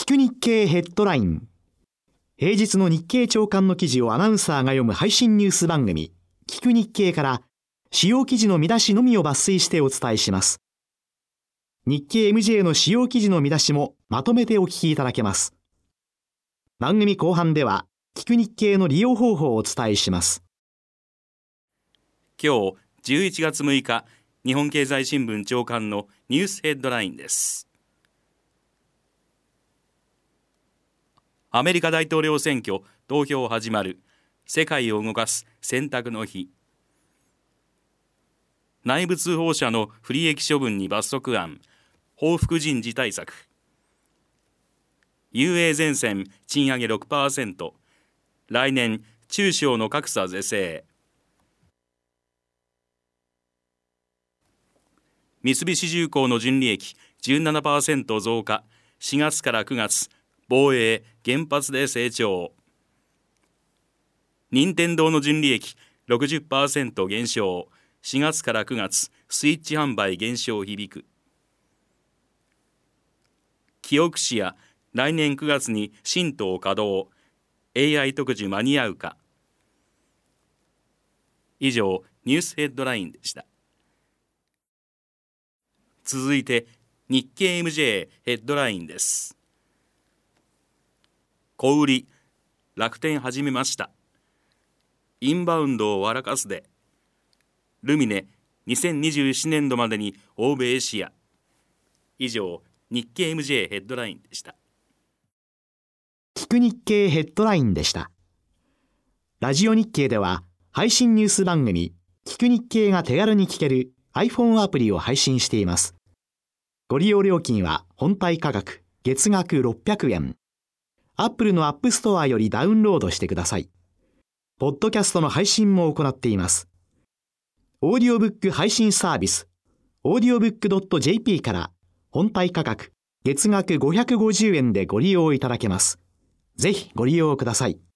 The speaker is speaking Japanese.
く日経ヘッドライン。平日の日経朝刊の記事をアナウンサーが読む配信ニュース番組、聞く日経から主要記事の見出しのみを抜粋してお伝えします。日経 MJ の主要記事の見出しもまとめてお聞きいただけます。番組後半では、聞く日経の利用方法をお伝えします。 今日11月6日、日本経済新聞朝刊のニュースヘッドラインです。アメリカ大統領選挙投票始まる。世界を動かす選択の日。内部通報者の不利益処分に罰則案。報復人事対策。UA 前線賃上げ 6%。来年中小の格差是正。三菱重工の純利益 17% 増加。4月から9月、防衛・原発で成長。任天堂の純利益 60% 減少。4月から9月、スイッチ販売減少響く。キオクシア、来年9月に新島稼働。AI 特需間に合うか。以上、ニュースヘッドラインでした。続いて、日経 MJ ヘッドラインです。小売り、楽天始めました。インバウンドを笑かすで。ルミネ、2027年度までに欧米シェア。以上、日経 MJ ヘッドラインでした。 聞く日経ヘッドラインでした。ラジオ日経では、配信ニュース番組、聞く日経が手軽に聞ける iPhone アプリを配信しています。ご利用料金は本体価格、月額600円。Apple の App Store よりダウンロードしてください。ポッドキャストの配信も行っています。オーディオブック配信サービス、audiobook.jp から本体価格、月額550円でご利用いただけます。ぜひご利用ください。